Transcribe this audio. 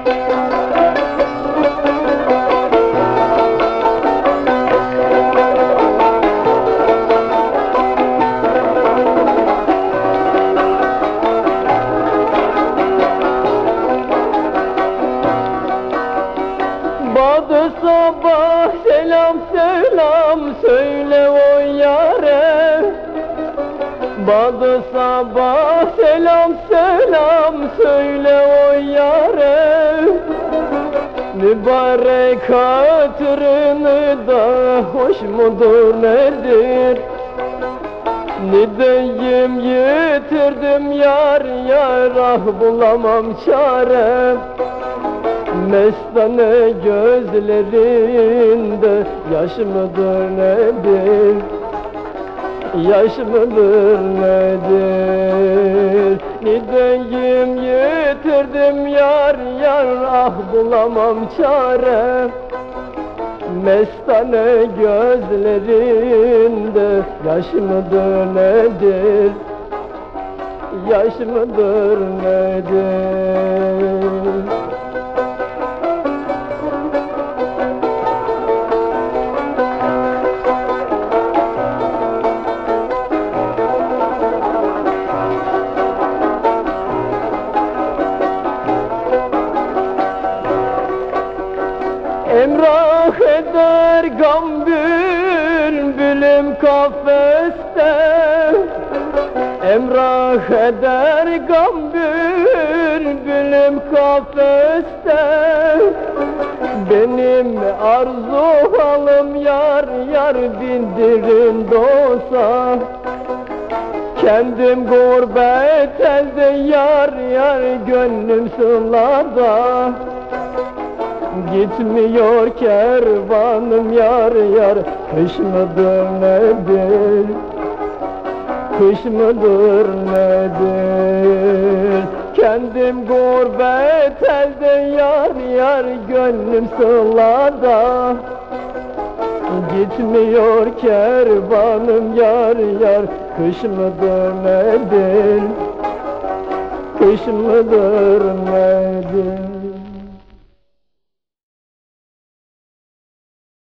Badı sabah selam selam söyle o yâre. Badı sabah selam selam söyle o yâre. Mübarek hatırını da hoş mudur nedir? Ne diyeyim yitirdim yar yar, ah bulamam çare. Mestane gözlerinde yaş mıdır nedir? Yaş mıdır nedir? Ne diyeyim yitirdim yar yar, ah bulamam çare. Mestane gözlerinde yaş mıdır nedir? Yaş mıdır nedir? Emrah eder gam bülbülüm kafeste. Emrah eder gam bülbülüm kafeste. Benim arzu halım yar yar bindirin dosa. Kendim gurbet elde yar yar, gönlüm sılada. Gitmiyor kervanım yar yar, kış mıdır nedir? Kış mıdır nedir? Kendim gurbet elde yar yar, gönlüm sılada. Gitmiyor kervanım yar yar, kış mıdır nedir? Kış mıdır nedir?